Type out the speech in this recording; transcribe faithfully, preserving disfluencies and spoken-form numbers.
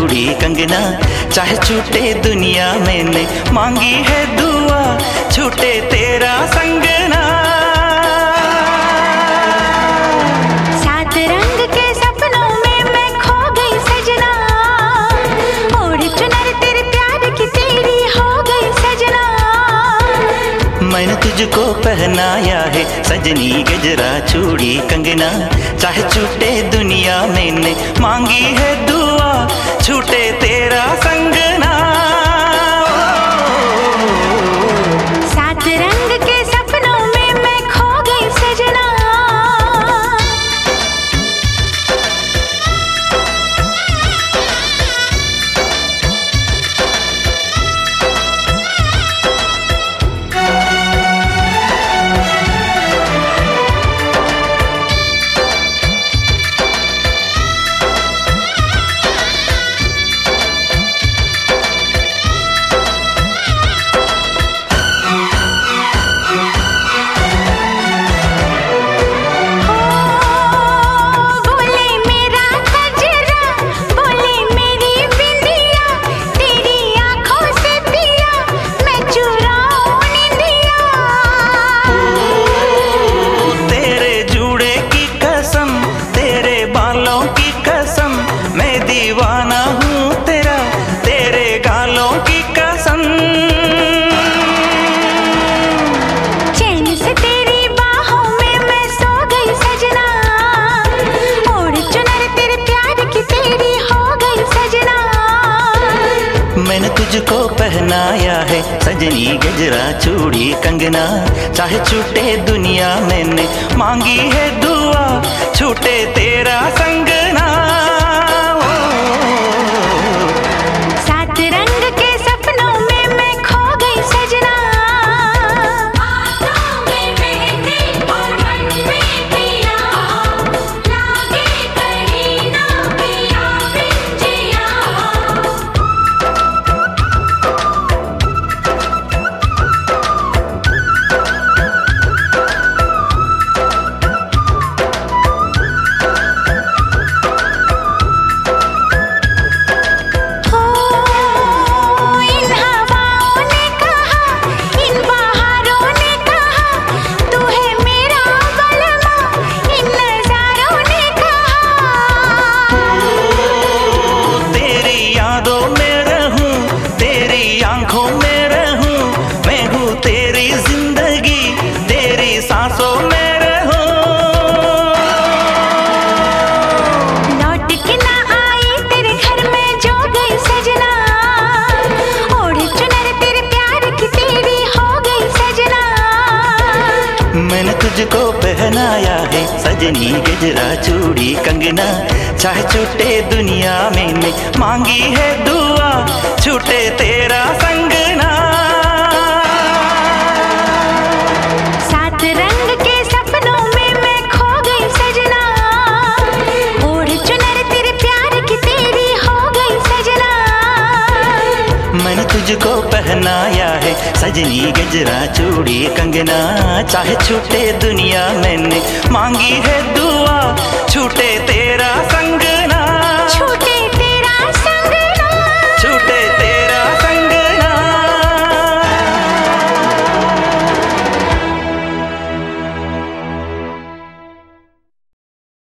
चूड़ी कंगना, चाहे छूटे दुनिया मैंने मांगी है दुआ, छूटे तेरा संगना। सात रंग के सपनों में मैं खो गई सजना, ओढ़ चुनर तेरे प्यार की तेरी हो गई सजना। मैंने तुझको पहनाया है सजनी गजरा चूड़ी कंगना, चाहे छूटे दुनिया मैंने मांगी है दुआ, छूटे तेरा संगना। सात रंग के सपनों में मैं खो गई सजना। दीवाना हूँ तेरा, तेरे गालों की कसम। चैन से तेरी बाहों में मैं सो गई सजना, ओढ़ चुनर तेरे प्यार की तेरी हो गई सजना। मैंने तुझको पहनाया है सजनी गजरा चूड़ी कंगना, चाहे छूटे दुनिया मैंने मांगी है दुआ, छूटे तेरा संगना। मैंने तुझको पहनाया है सजनी गजरा चूड़ी कंगना, चाहे छूटे दुनिया मैंने मांगी है दुआ, छूटे तेरा संगना। सात रंग के सपनों में मैं खो गई सजना, ओढ़ चुनर तेरे प्यार की तेरी हो गई सजना। मैंने तुझको पहनाया है सजनी गजरा चूड़ी कंगना, चाहे छूटे दुनिया मैंने मांगी है दुआ, छूटे तेरा